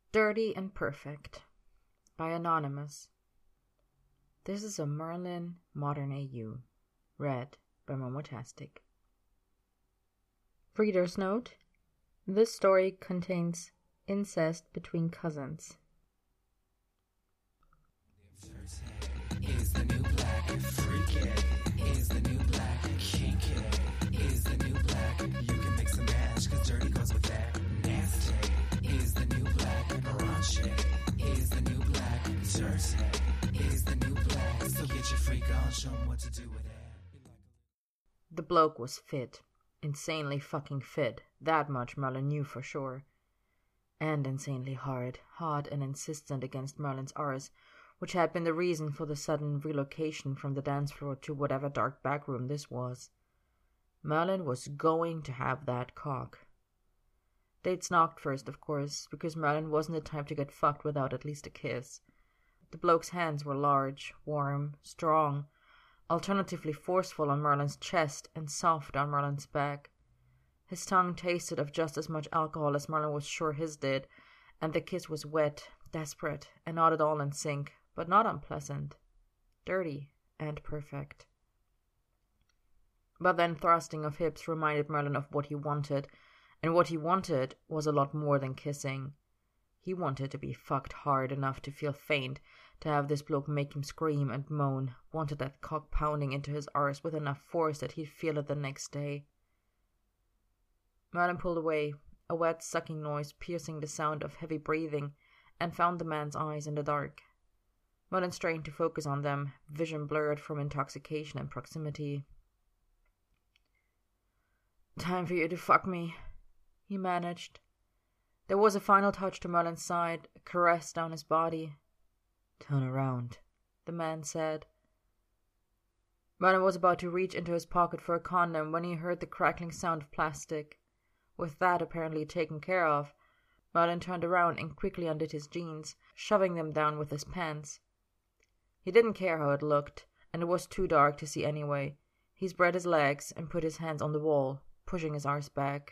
Dirty and Perfect by Anonymous. This is a Merlin Modern AU, read by Momotastic. Reader's note: this story contains incest between cousins. Is the new black freaky? Is the new black kinky? Is the new black you can mix and match, cause dirty goes with that. Nasty. Is the new black raunchy? Is the new black dirty? Is the new black so get your freak on, show 'em what to do with it. The bloke was fit. Insanely fucking fit. That much Merlin knew for sure. And insanely hard and insistent against Merlin's arse, which had been the reason for the sudden relocation from the dance floor to whatever dark backroom this was. Merlin was going to have that cock. They'd snogged first, of course, because Merlin wasn't the type to get fucked without at least a kiss. The bloke's hands were large, warm, strong, alternatively forceful on Merlin's chest and soft on Merlin's back. His tongue tasted of just as much alcohol as Merlin was sure his did, and the kiss was wet, desperate, and not at all in sync, but not unpleasant, dirty, and perfect. But then thrusting of hips reminded Merlin of what he wanted, and what he wanted was a lot more than kissing. He wanted to be fucked hard enough to feel faint, to have this bloke make him scream and moan, wanted that cock pounding into his arse with enough force that he'd feel it the next day. Merlin pulled away, a wet sucking noise piercing the sound of heavy breathing, and found the man's eyes in the dark. Merlin strained to focus on them, vision blurred from intoxication and proximity. "Time for you to fuck me," he managed. There was a final touch to Merlin's side, a caress down his body. "Turn around," the man said. Merlin was about to reach into his pocket for a condom when he heard the crackling sound of plastic. With that apparently taken care of, Merlin turned around and quickly undid his jeans, shoving them down with his pants. He didn't care how it looked, and it was too dark to see anyway. He spread his legs and put his hands on the wall, pushing his arse back.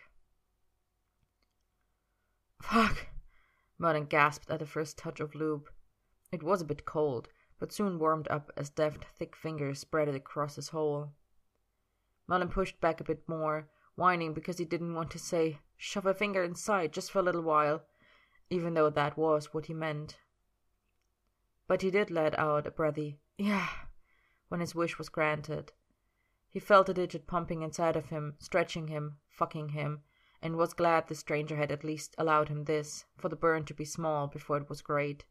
"Fuck!" Merlin gasped at the first touch of lube. It was a bit cold, but soon warmed up as deft, thick fingers spread it across his hole. Merlin pushed back a bit more, whining because he didn't want to say, "Shove a finger inside just for a little while," even though that was what he meant. But he did let out a breathy, "Yeah," when his wish was granted. He felt the digit pumping inside of him, stretching him, fucking him, and was glad the stranger had at least allowed him this, for the burn to be small before it was great.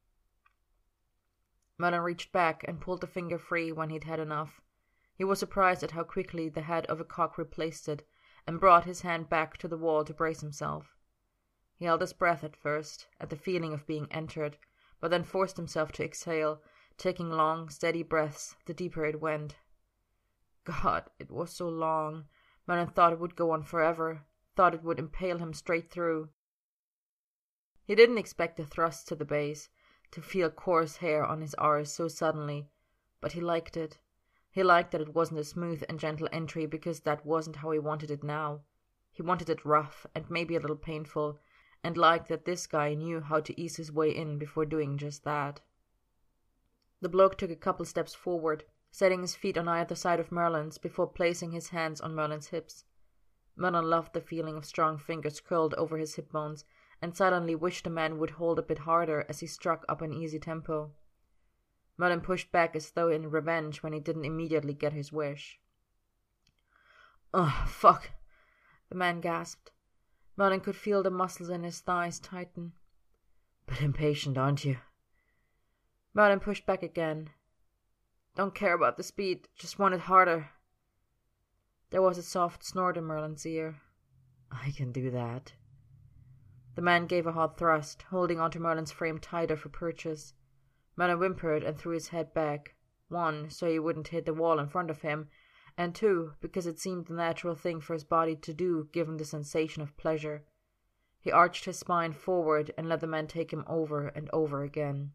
Merlin reached back and pulled the finger free when he'd had enough. He was surprised at how quickly the head of a cock replaced it, and brought his hand back to the wall to brace himself. He held his breath at first, at the feeling of being entered, but then forced himself to exhale, taking long, steady breaths the deeper it went. God, it was so long. Merlin thought it would go on forever, thought it would impale him straight through. He didn't expect a thrust to the base, to feel coarse hair on his arse so suddenly, but he liked it. He liked that it wasn't a smooth and gentle entry because that wasn't how he wanted it now. He wanted it rough and maybe a little painful, and liked that this guy knew how to ease his way in before doing just that. The bloke took a couple steps forward, setting his feet on either side of Merlin's before placing his hands on Merlin's hips. Merlin loved the feeling of strong fingers curled over his hip bones, and suddenly wished the man would hold a bit harder as he struck up an easy tempo. Merlin pushed back as though in revenge when he didn't immediately get his wish. "Ugh, fuck," the man gasped. Merlin could feel the muscles in his thighs tighten. "Bit impatient, aren't you?" Merlin pushed back again. "Don't care about the speed, just want it harder." There was a soft snort in Merlin's ear. "I can do that." The man gave a hard thrust, holding onto Merlin's frame tighter for purchase. Merlin whimpered and threw his head back, 1, so he wouldn't hit the wall in front of him, and 2, because it seemed the natural thing for his body to do given the sensation of pleasure. He arched his spine forward and let the man take him over and over again.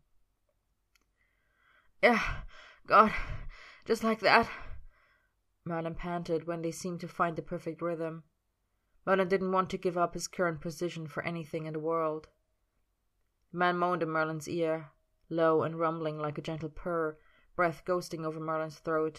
"Yeah, God, just like that," Merlin panted when they seemed to find the perfect rhythm. Merlin didn't want to give up his current position for anything in the world. The man moaned in Merlin's ear, low and rumbling like a gentle purr, breath ghosting over Merlin's throat.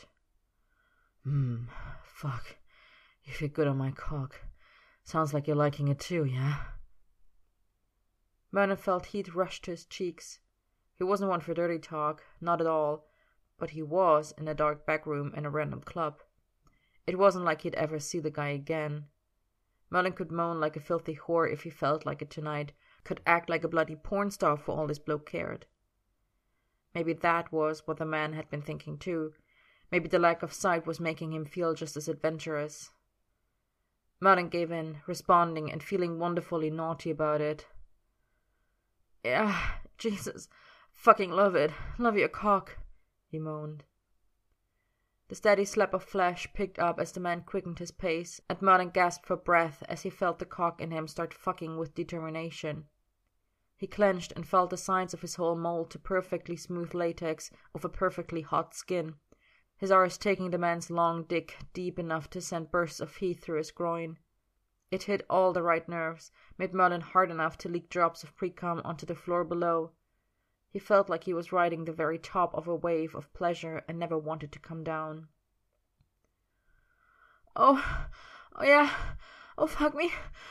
Fuck. You feel good on my cock. Sounds like you're liking it too, yeah? Merlin felt heat rush to his cheeks. He wasn't one for dirty talk, not at all, but he was in a dark back room in a random club. It wasn't like he'd ever see the guy again. Merlin could moan like a filthy whore if he felt like it tonight, could act like a bloody porn star for all this bloke cared. Maybe that was what the man had been thinking too. Maybe the lack of sight was making him feel just as adventurous. Merlin gave in, responding and feeling wonderfully naughty about it. Yeah, Jesus, fucking love it. Love your cock, he moaned. The steady slap of flesh picked up as the man quickened his pace, and Merlin gasped for breath as he felt the cock in him start fucking with determination. He clenched and felt the sides of his hole mold to perfectly smooth latex over perfectly hot skin, his arse taking the man's long dick deep enough to send bursts of heat through his groin. It hit all the right nerves, made Merlin hard enough to leak drops of pre-cum onto the floor below. He felt like he was riding the very top of a wave of pleasure and never wanted to come down. Oh yeah, oh fuck me,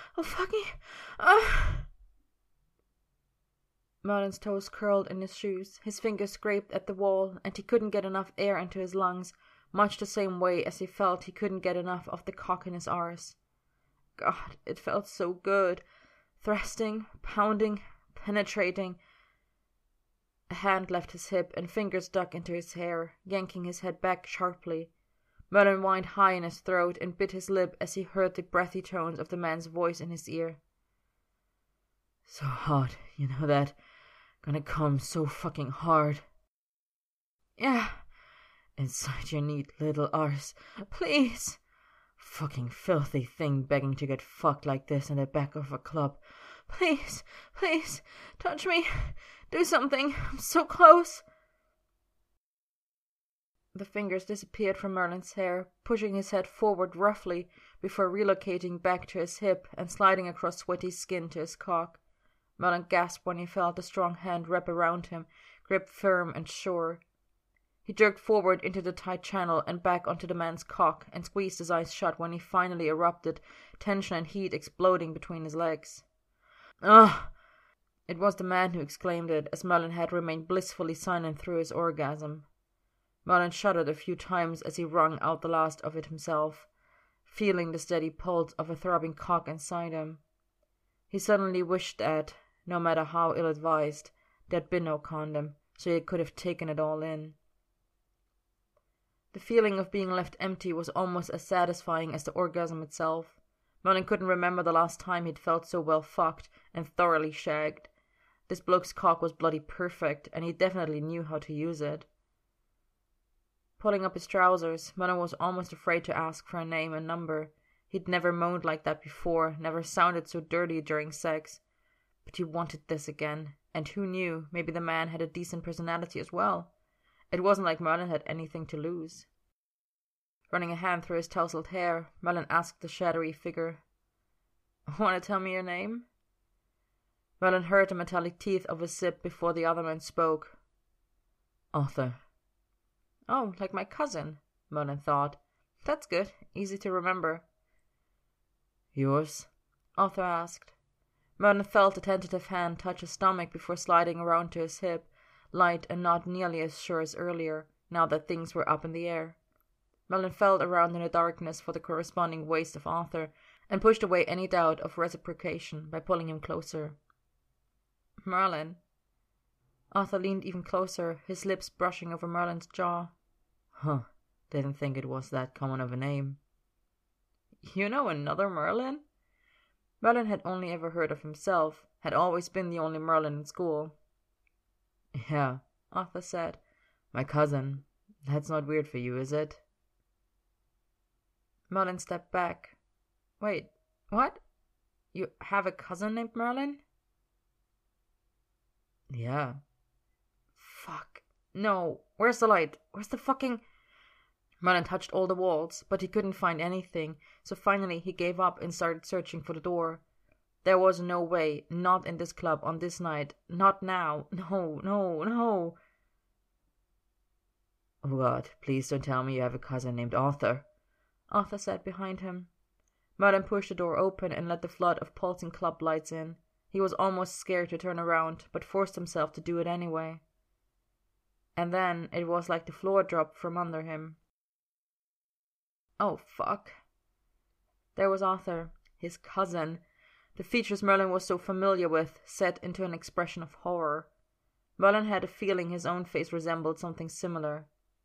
Merlin's toes curled in his shoes, his fingers scraped at the wall, and he couldn't get enough air into his lungs, much the same way as he felt he couldn't get enough of the cock in his arse. God, it felt so good. Thrusting, pounding, penetrating. A hand left his hip and fingers dug into his hair, yanking his head back sharply. Merlin whined high in his throat and bit his lip as he heard the breathy tones of the man's voice in his ear. So hot, you know that? Gonna come so fucking hard. Yeah. Inside your neat little arse. Please. Fucking filthy thing begging to get fucked like this in the back of a club. Please, please, touch me. Do something. I'm so close. The fingers disappeared from Merlin's hair, pushing his head forward roughly before relocating back to his hip and sliding across sweaty skin to his cock. Merlin gasped when he felt a strong hand wrap around him, grip firm and sure. He jerked forward into the tight channel and back onto the man's cock and squeezed his eyes shut when he finally erupted, tension and heat exploding between his legs. Ugh! It was the man who exclaimed it, as Merlin had remained blissfully silent through his orgasm. Merlin shuddered a few times as he wrung out the last of it himself, feeling the steady pulse of a throbbing cock inside him. He suddenly wished that, no matter how ill-advised, there'd been no condom, so he could have taken it all in. The feeling of being left empty was almost as satisfying as the orgasm itself. Merlin couldn't remember the last time he'd felt so well fucked and thoroughly shagged. This bloke's cock was bloody perfect, and he definitely knew how to use it. Pulling up his trousers, Merlin was almost afraid to ask for a name and number. He'd never moaned like that before, never sounded so dirty during sex. But he wanted this again, and who knew, maybe the man had a decent personality as well. It wasn't like Merlin had anything to lose. Running a hand through his tousled hair, Merlin asked the shadowy figure, "Want to tell me your name?" Merlin heard the metallic teeth of his zip before the other man spoke. "Arthur." "Oh, like my cousin," Merlin thought. "That's good, easy to remember." "Yours?" Arthur asked. Merlin felt a tentative hand touch his stomach before sliding around to his hip, light and not nearly as sure as earlier, now that things were up in the air. Merlin felt around in the darkness for the corresponding waist of Arthur, and pushed away any doubt of reciprocation by pulling him closer. "Merlin." Arthur leaned even closer, his lips brushing over Merlin's jaw. "Huh, didn't think it was that common of a name." "You know another Merlin?" Merlin had only ever heard of himself, had always been the only Merlin in school. "Yeah," Arthur said. "My cousin. That's not weird for you, is it?" Merlin stepped back. "Wait, what? You have a cousin named Merlin?" "Yeah." "Fuck. No. Where's the light? Where's the fucking—" Merlin touched all the walls, but he couldn't find anything, so finally he gave up and started searching for the door. There was no way, not in this club, on this night, not now. No, no, no. Oh God, please don't tell me you have a cousin named Arthur, Arthur said behind him. Merlin pushed the door open and let the flood of pulsing club lights in. He was almost scared to turn around, but forced himself to do it anyway. And then it was like the floor dropped from under him. Oh, fuck. There was Arthur, his cousin. The features Merlin was so familiar with set into an expression of horror. Merlin had a feeling his own face resembled something similar.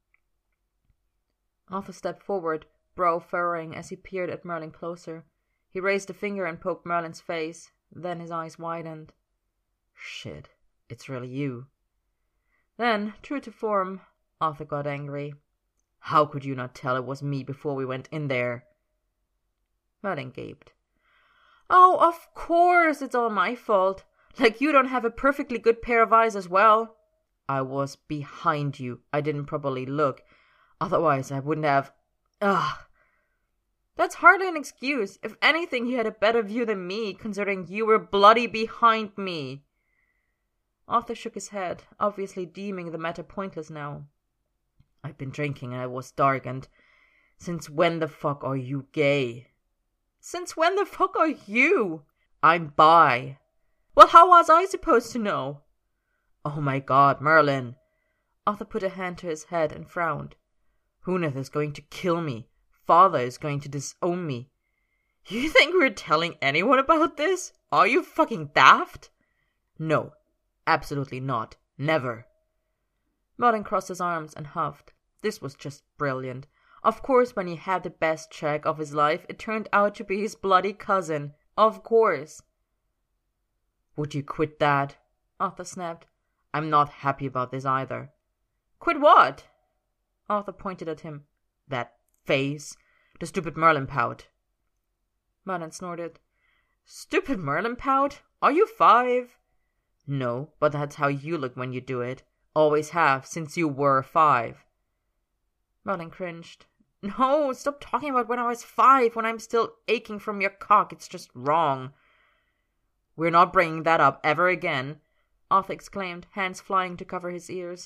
Arthur stepped forward, brow furrowing as he peered at Merlin closer. He raised a finger and poked Merlin's face, then his eyes widened. Shit, it's really you. Then, true to form, Arthur got angry. How could you not tell it was me before we went in there? Merlin gaped. Oh, of course, it's all my fault. Like you don't have a perfectly good pair of eyes as well. I was behind you. I didn't properly look. Otherwise, I wouldn't have... Ugh. That's hardly an excuse. If anything, you had a better view than me, considering you were bloody behind me. Arthur shook his head, obviously deeming the matter pointless now. I've been drinking and I was dark and... Since when the fuck are you gay? Since when the fuck are you? I'm bi. Well, how was I supposed to know? Oh my God, Merlin. Arthur put a hand to his head and frowned. Huneth is going to kill me. Father is going to disown me. You think we're telling anyone about this? Are you fucking daft? No, absolutely not. Never. Merlin crossed his arms and huffed. This was just brilliant. Of course, when he had the best check of his life, it turned out to be his bloody cousin. Of course. Would you quit that? Arthur snapped. I'm not happy about this either. Quit what? Arthur pointed at him. That face. The stupid Merlin pout. Merlin snorted. Stupid Merlin pout? Are you 5? No, but that's how you look when you do it. Always have, since you were 5. Merlin cringed. No, stop talking about when I was 5, when I'm still aching from your cock. It's just wrong. We're not bringing that up ever again, Arthur exclaimed, hands flying to cover his ears.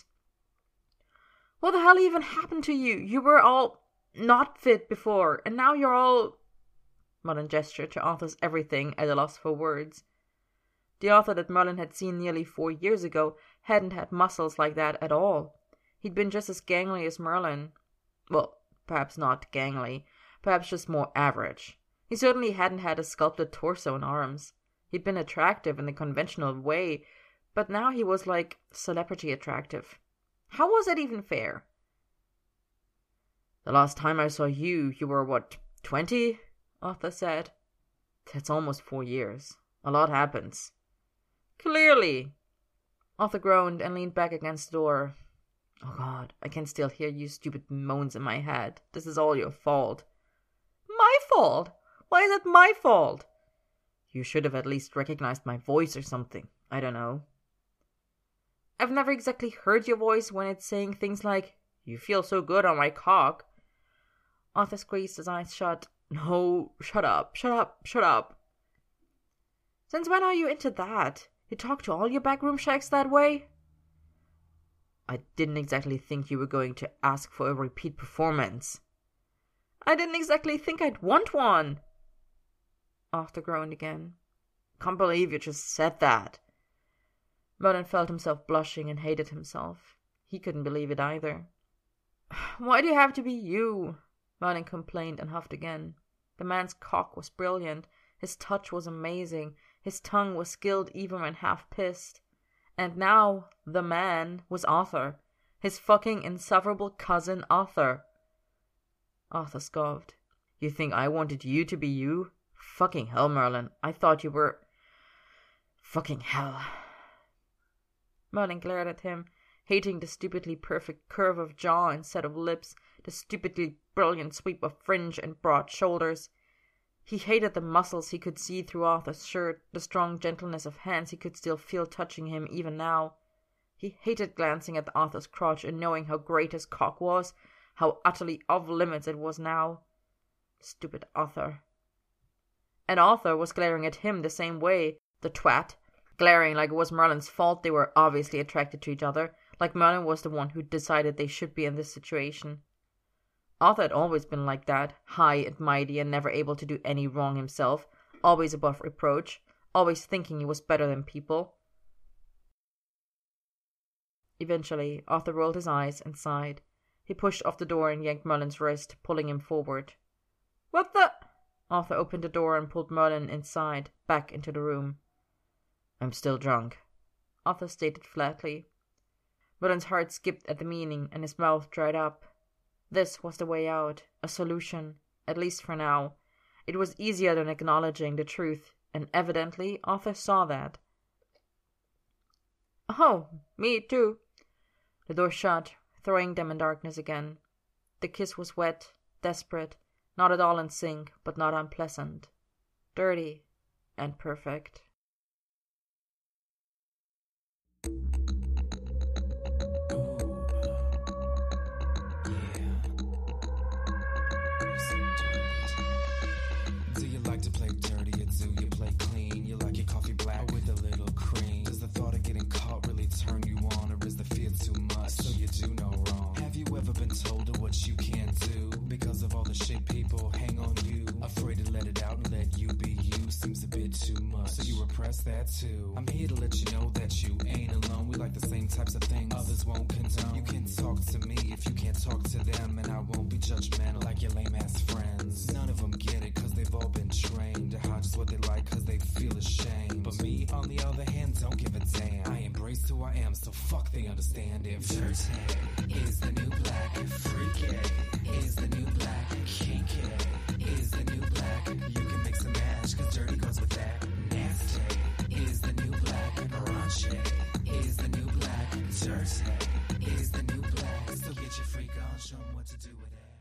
What the hell even happened to you? You were all not fit before, and now you're all... Merlin gestured to Arthur's everything at a loss for words. The Arthur that Merlin had seen nearly 4 years ago hadn't had muscles like that at all. He'd been just as gangly as Merlin. Well, perhaps not gangly, perhaps just more average. He certainly hadn't had a sculpted torso and arms. He'd been attractive in the conventional way, but now he was like celebrity attractive. How was that even fair? The last time I saw you, you were, what, 20? Arthur said. That's almost 4 years. A lot happens. Clearly. Arthur groaned and leaned back against the door. Oh God, I can still hear you stupid moans in my head. This is all your fault. My fault? Why is it my fault? You should have at least recognized my voice or something. I don't know. I've never exactly heard your voice when it's saying things like, "You feel so good on my cock." Arthur squeezed his eyes shut. No, shut up, shut up, shut up. Since when are you into that? You talk to all your backroom shacks that way? I didn't exactly think you were going to ask for a repeat performance. I didn't exactly think I'd want one. Arthur groaned again. Can't believe you just said that. Merlin felt himself blushing and hated himself. He couldn't believe it either. Why do you have to be you? Merlin complained and huffed again. The man's cock was brilliant. His touch was amazing. His tongue was skilled even when half pissed. And now, the man was Arthur. His fucking insufferable cousin Arthur. Arthur scoffed. You think I wanted you to be you? Fucking hell, Merlin. I thought you were... Fucking hell. Merlin glared at him, hating the stupidly perfect curve of jaw and set of lips, the stupidly brilliant sweep of fringe and broad shoulders. He hated the muscles he could see through Arthur's shirt, the strong gentleness of hands he could still feel touching him even now. He hated glancing at Arthur's crotch and knowing how great his cock was, how utterly off limits it was now. Stupid Arthur. And Arthur was glaring at him the same way, the twat, glaring like it was Merlin's fault they were obviously attracted to each other, like Merlin was the one who decided they should be in this situation. Arthur had always been like that, high and mighty and never able to do any wrong himself, always above reproach, always thinking he was better than people. Eventually, Arthur rolled his eyes and sighed. He pushed off the door and yanked Merlin's wrist, pulling him forward. "What the—" Arthur opened the door and pulled Merlin inside, back into the room. "I'm still drunk," Arthur stated flatly. Merlin's heart skipped at the meaning, and his mouth dried up. This was the way out, a solution, at least for now. It was easier than acknowledging the truth, and evidently Arthur saw that. "Oh, me too." The door shut, throwing them in darkness again. The kiss was wet, desperate, not at all in sync, but not unpleasant. Dirty and perfect. Do you like to play dirty or do you play clean? You like your coffee black with a little cream? Does the thought of getting caught really turn you on, or is the fear too much so you do no wrong? Have you ever been told of what you can't do because of all the shit people hang on you? Afraid to let it out and let you be you seems a bit too much, so you repress that too. I'm here to let you know that you ain't alone. We like the same types of things others won't condone. You can talk to me if you can't talk to them, and I won't be judgmental like your lame ass friends. None of them get it cause they've all been trained to hide just what they like cause they feel ashamed. But me, on the other hand, don't give a damn. I embrace who I am, so fuck they understand if dirty is the new black, freaky is the new black, kinky is the new black. You can mix and match cause dirty goes with that. Nasty is the new black, raunchy is the new black, dirty is the new black. So get your freak on, show 'em what to do with it.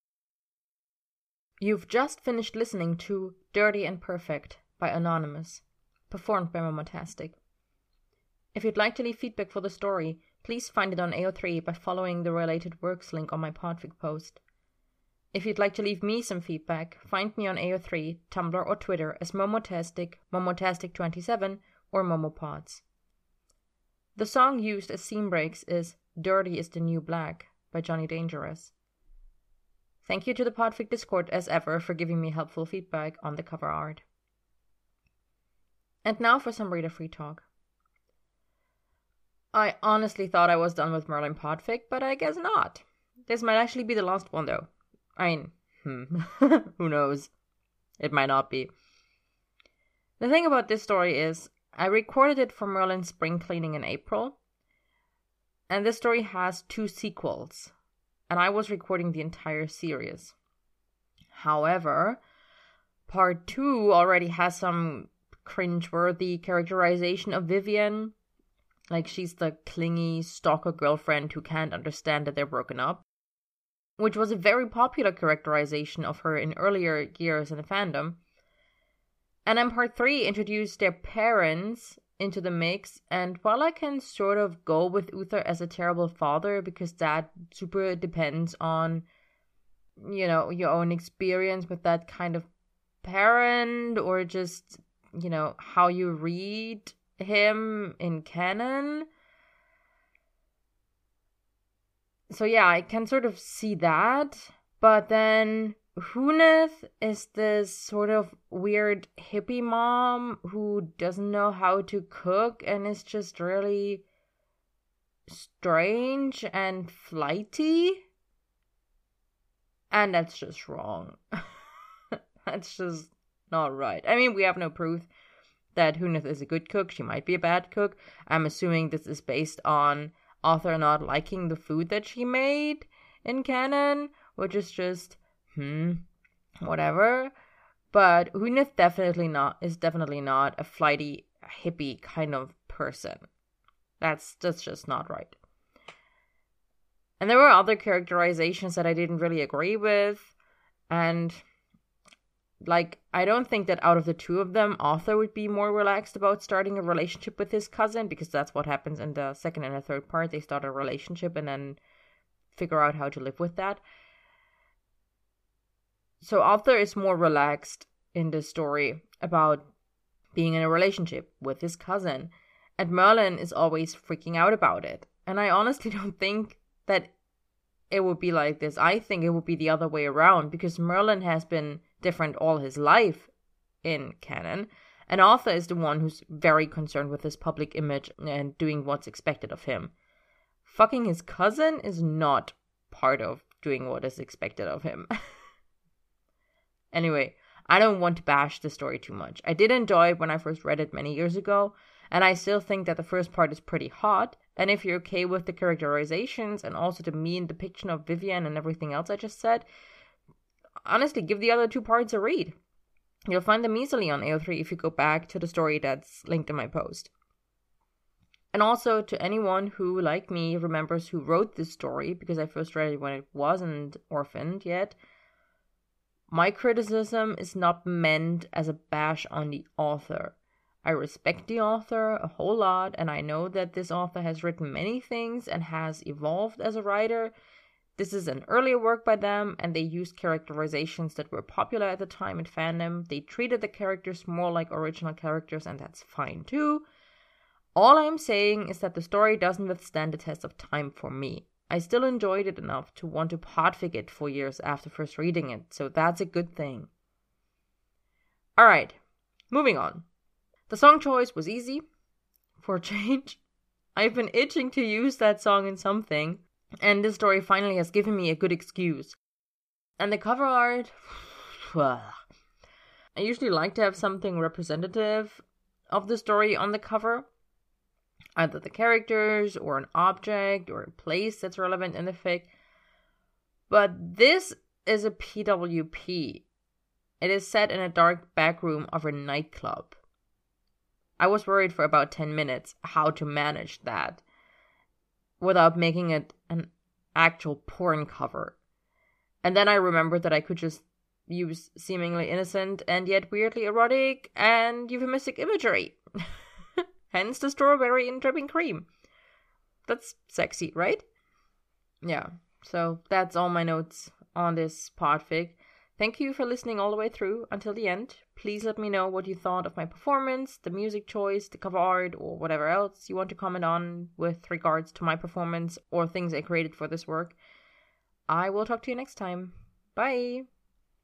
You've just finished listening to Dirty and Perfect by Anonymous, performed by Momotastic. If you'd like to leave feedback for the story, please find it on AO3 by following the related works link on my Podfic post. If you'd like to leave me some feedback, find me on AO3, Tumblr or Twitter as Momotastic, Momotastic27, or Momopods. The song used as scene breaks is Dirty is the New Black by Johnny Dangerous. Thank you to the Podfic Discord as ever for giving me helpful feedback on the cover art. And now for some reader free talk. I honestly thought I was done with Merlin Podfic, but I guess not. This might actually be the last one though. I mean, who knows? It might not be. The thing about this story is, I recorded it for Merlin's spring cleaning in April, and this story has 2 sequels, and I was recording the entire series. However, part 2 already has some cringeworthy characterization of Vivian, like she's the clingy stalker girlfriend who can't understand that they're broken up, which was a very popular characterization of her in earlier years in the fandom. And then part 3 introduced their parents into the mix, and while I can sort of go with Uther as a terrible father, because that super depends on, you know, your own experience with that kind of parent, or just, you know, how you read him in canon. So yeah, I can sort of see that, but then Huneth is this sort of weird hippie mom who doesn't know how to cook and is just really strange and flighty. And that's just wrong. That's just not right. I mean, we have no proof that Huneth is a good cook. She might be a bad cook. I'm assuming this is based on Arthur not liking the food that she made in canon, which is just whatever. But Huneth is definitely not a flighty hippie kind of person. That's just not right. And there were other characterizations that I didn't really agree with, and like, I don't think that out of the 2 of them, Arthur would be more relaxed about starting a relationship with his cousin, because that's what happens in the second and the third part. They start a relationship and then figure out how to live with that. So Arthur is more relaxed in this story about being in a relationship with his cousin. And Merlin is always freaking out about it. And I honestly don't think that it would be like this. I think it would be the other way around, because Merlin has been different all his life in canon. And Arthur is the one who's very concerned with his public image and doing what's expected of him. Fucking his cousin is not part of doing what is expected of him. Anyway, I don't want to bash the story too much. I did enjoy it when I first read it many years ago, and I still think that the first part is pretty hot. And if you're okay with the characterizations and also the mean depiction of Vivian and everything else I just said, honestly, give the other two parts a read. You'll find them easily on AO3 if you go back to the story that's linked in my post. And also to anyone who, like me, remembers who wrote this story, because I first read it when it wasn't orphaned yet, my criticism is not meant as a bash on the author. I respect the author a whole lot, and I know that this author has written many things and has evolved as a writer. This is an earlier work by them, and they used characterizations that were popular at the time in fandom. They treated the characters more like original characters, and that's fine too. All I'm saying is that the story doesn't withstand the test of time for me. I still enjoyed it enough to want to podfic it for years after first reading it, so that's a good thing. Alright, moving on. The song choice was easy, for a change. I've been itching to use that song in something, and this story finally has given me a good excuse. And the cover art, well, I usually like to have something representative of the story on the cover. Either the characters, or an object, or a place that's relevant in the fic. But this is a PWP. It is set in a dark back room of a nightclub. I was worried for about 10 minutes how to manage that without making it an actual porn cover. And then I remembered that I could just use seemingly innocent and yet weirdly erotic and euphemistic imagery. Hence the strawberry and dripping cream. That's sexy, right? Yeah, so that's all my notes on this podfic. Thank you for listening all the way through until the end. Please let me know what you thought of my performance, the music choice, the cover art, or whatever else you want to comment on with regards to my performance or things I created for this work. I will talk to you next time. Bye!